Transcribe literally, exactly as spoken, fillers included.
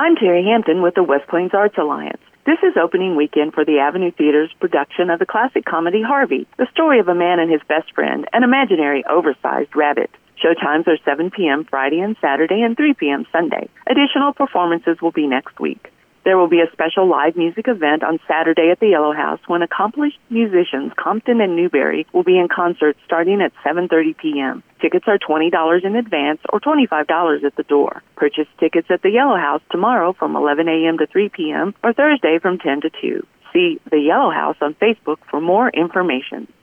I'm Terry Hampton with the West Plains Arts Alliance. This is opening weekend for the Avenue Theater's production of the classic comedy Harvey, the story of a man and his best friend, an imaginary oversized rabbit. Showtimes are seven p.m. Friday and Saturday and three p.m. Sunday. Additional performances will be next week. There will be a special live music event on Saturday at the Yellow House when accomplished musicians Compton and Newberry will be in concert starting at seven thirty p.m. Tickets are twenty dollars in advance or twenty-five dollars at the door. Purchase tickets at the Yellow House tomorrow from eleven a.m. to three p.m. or Thursday from ten to two. See the Yellow House on Facebook for more information.